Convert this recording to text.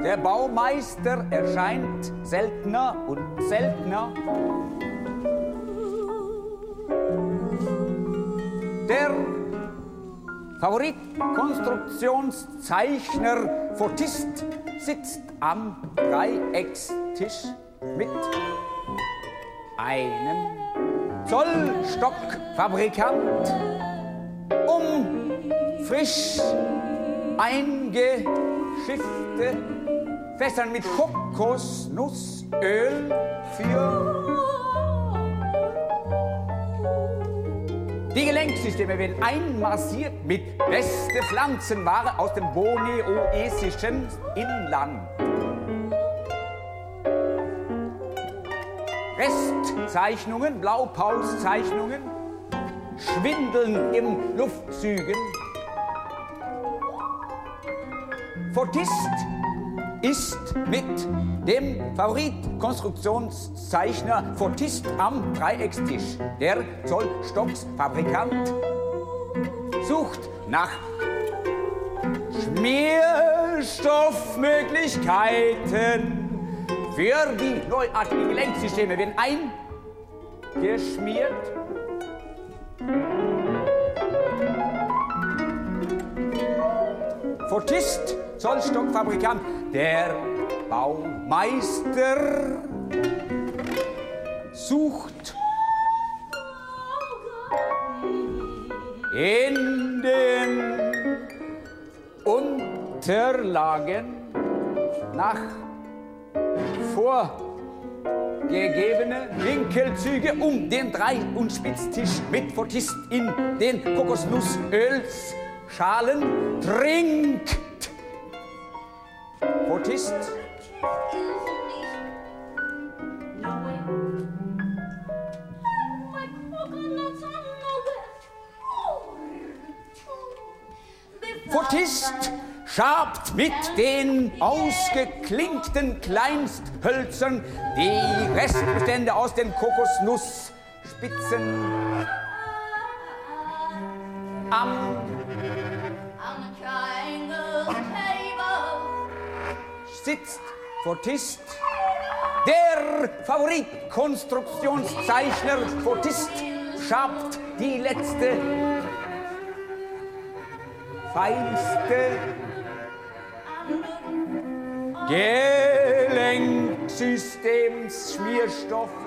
Der Baumeister erscheint seltener und seltener. Der Favorit-Konstruktionszeichner Fortist sitzt am Dreieckstisch mit einem Zollstockfabrikant, um frisch eingeschiffte Fässern mit Kokosnussöl für die Gelenksysteme werden einmassiert mit beste Pflanzenware aus dem boneoesischen Inland. Restzeichnungen, Blaupausezeichnungen, Schwindeln im Luftzügen. Fortist ist mit dem Favorit-Konstruktionszeichner Fortist am Dreieckstisch. Der Zollstocksfabrikant sucht nach Schmierstoffmöglichkeiten. Für die neuartigen Gelenksysteme werden eingeschmiert. Fortist, Zollstockfabrikant, der Baumeister sucht in den Unterlagen nach vorgegebene Winkelzüge um den Drei- und Spitztisch mit Fortist in den Kokosnussölsschalen trinkt. Fortist Fortist schabt mit den ausgeklinkten Kleinsthölzern die Restbestände aus den Kokosnussspitzen am sitzt Fortist, der Favorit-Konstruktionszeichner Fortist schabt die letzte feinste Gelenksystems Schmierstoff